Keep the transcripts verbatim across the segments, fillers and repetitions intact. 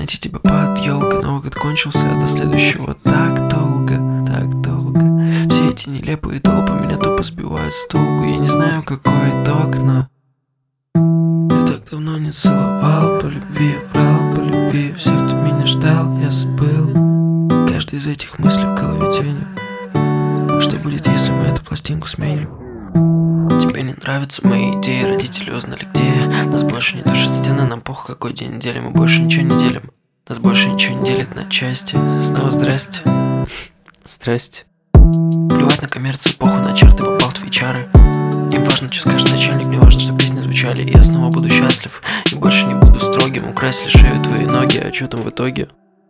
найти тебя под елкой, но год кончился, до следующего так долго, так долго. Все эти нелепые толпы меня тупо сбивают с толку. Я не знаю, какой итог, но я так давно не целовал по любви, врал по любви. Всех, кто меня ждал, я забыл. Каждый из этих мыслей в голове тенью. Что будет, если мы эту пластинку сменим? Тебе не нравятся мои идеи, родители узнали где я. Нас больше не душит стены, нам похуй какой день недели. Мы больше ничего не делим, нас больше ничего не делит на части. Снова здрасте, здрасте. Плевать на коммерцию, похуй на чарты, попал в твои чары. Им важно, что скажет начальник, мне важно, что песни звучали. И я снова буду счастлив, и больше не буду строгим. Украсили шею твои ноги, а что там в итоге?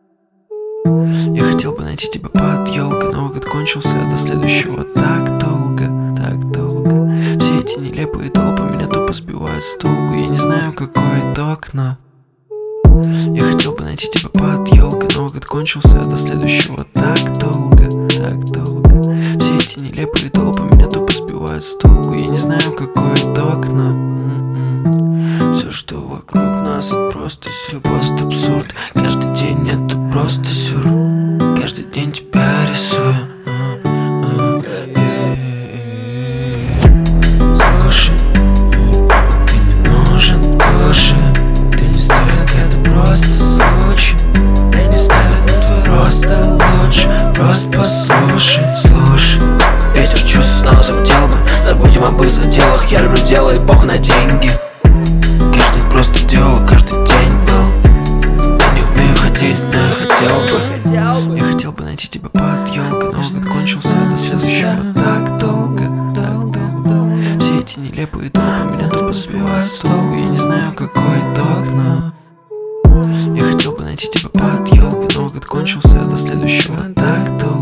Я хотел бы найти тебя под елкой, но год кончился, до следующего так долго, так долго. Все эти нелепые толпы меня тупо сбивают с толку. Я не знаю, какой итог, но я хотел бы найти тебя под елкой, но год кончился, до следующего так долго, так долго. Все эти нелепые толпы меня тупо сбивают с толку. Я не знаю, какой итог, но все, что вокруг нас, это просто сюр, просто абсурд. Каждый день это просто сюр, каждый день тебя рисую. Слушай, ты не нужен в душе, ты не стоит, это просто случай. Я не ставят на твой рост, а лучше просто послушай, слушай. Ветер чувств снова замутил бы, забудем об из-за делах. Я люблю дело и похуй на деньги. Каждый просто делал, каждый день был. Я не умею хотеть, но я хотел бы. Я хотел бы найти тебя под елкой, но год кончился, до следующего так долго, так долго. Все эти нелепые толпы меня тупо сбивают с толку. Я не знаю, какой итог, но я хотел бы найти тебя под елкой, но год кончился, до следующего так долго.